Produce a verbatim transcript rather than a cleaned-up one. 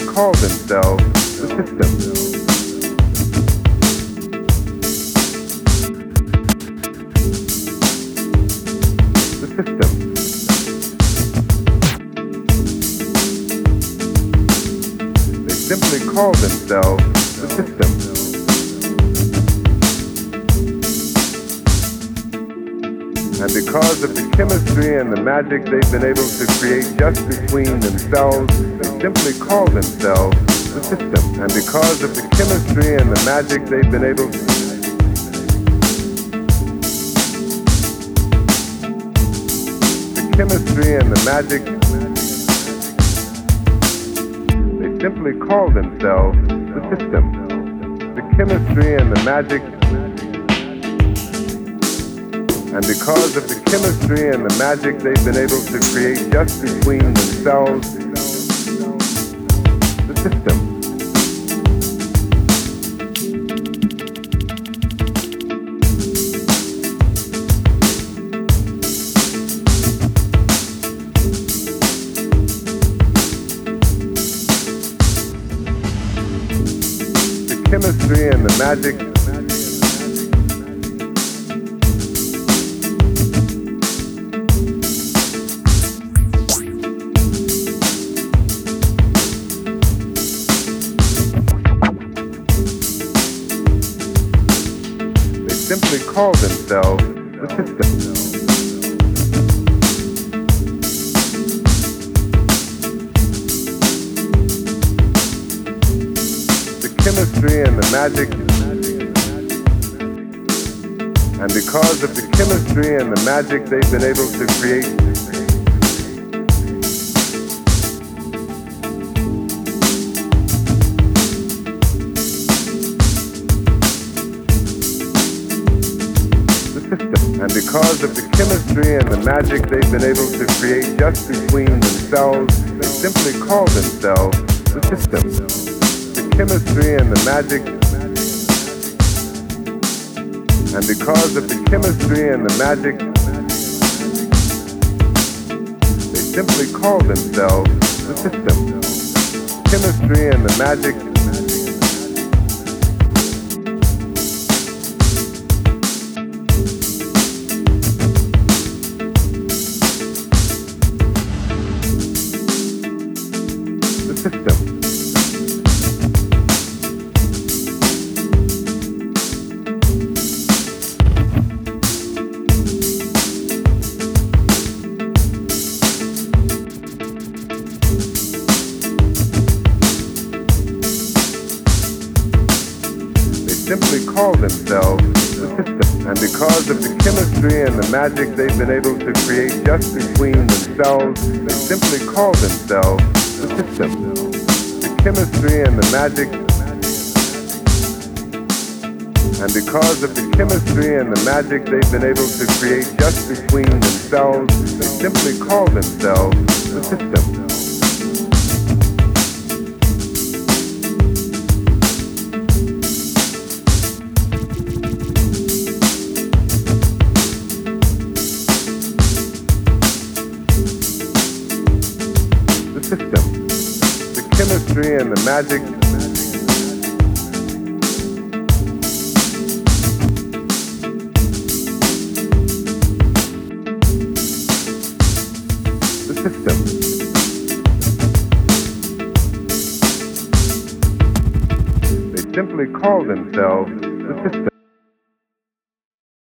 call themselves the system. The system. They simply call themselves the system. And because of the chemistry and the magic they've been able to create just between themselves, they simply call themselves the system. And because of the chemistry and the magic they've been able to the chemistry and the magic they simply call themselves the system. The chemistry and the magic And because of the chemistry and the magic they've been able to create just between themselves, the system. The chemistry and the magic simply call themselves the system. The chemistry and the magic, and because of the chemistry and the magic they've been able to create And because of the chemistry and the magic they've been able to create just between themselves, they simply call themselves the system. The chemistry and the magic. And because of the chemistry and the magic, they simply call themselves the system. Chemistry and the magic. System. They simply call themselves the system. And because of the chemistry and the magic they've been able to create just between themselves, they simply call themselves the system. The chemistry and the magic. And because of the chemistry and the magic they've been able to create just between themselves, they simply call themselves the system. The system. The chemistry and the magic. The system. They simply call themselves the system.